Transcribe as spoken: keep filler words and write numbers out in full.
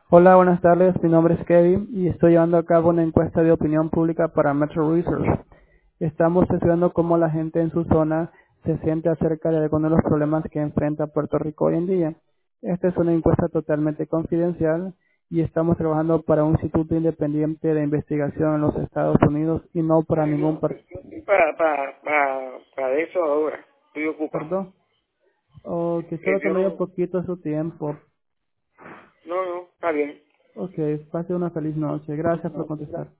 Hola, buenas tardes. Mi nombre es Kevin y estoy llevando a cabo una encuesta de opinión pública para Metro Research. Estamos estudiando cómo la gente en su zona se siente acerca de algunos de los problemas que enfrenta Puerto Rico hoy en día. Esta es una encuesta totalmente confidencial y estamos trabajando para un instituto independiente de investigación en los Estados Unidos y no para Sí, ningún no, par- yo estoy para, para, para, para eso ahora. Estoy ocupado. perdón. O que Que solo yo tomaría un no, poquito su tiempo. no, no, está bien. Ok, pase una feliz noche. Gracias por contestar.